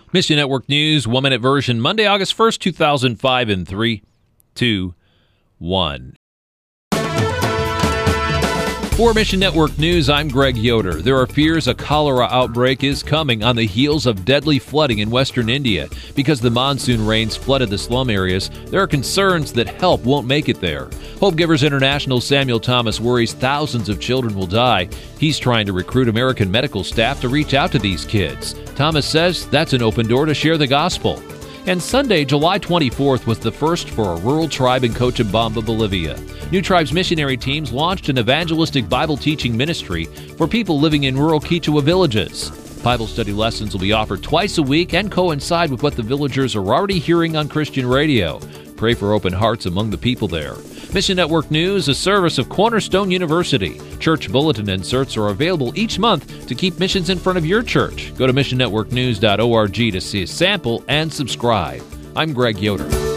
Mission Network News, 1-minute version, Monday, August 1st, 2005, in 3, 2, 1. For Mission Network News, I'm Greg Yoder. There are fears a cholera outbreak is coming on the heels of deadly flooding in western India. Because the monsoon rains flooded the slum areas, there are concerns that help won't make it there. Hope Givers International Samuel Thomas worries thousands of children will die. He's trying to recruit American medical staff to reach out to these kids. Thomas says that's an open door to share the gospel. And Sunday, July 24th, was the first for a rural tribe in Cochabamba, Bolivia. New Tribe's missionary teams launched an evangelistic Bible teaching ministry for people living in rural Quechua villages. Bible study lessons will be offered twice a week and coincide with what the villagers are already hearing on Christian radio. Pray for open hearts among the people there. Mission Network News, a service of Cornerstone University. Church bulletin inserts are available each month to keep missions in front of your church. Go to missionnetworknews.org to see a sample and subscribe. I'm Greg Yoder.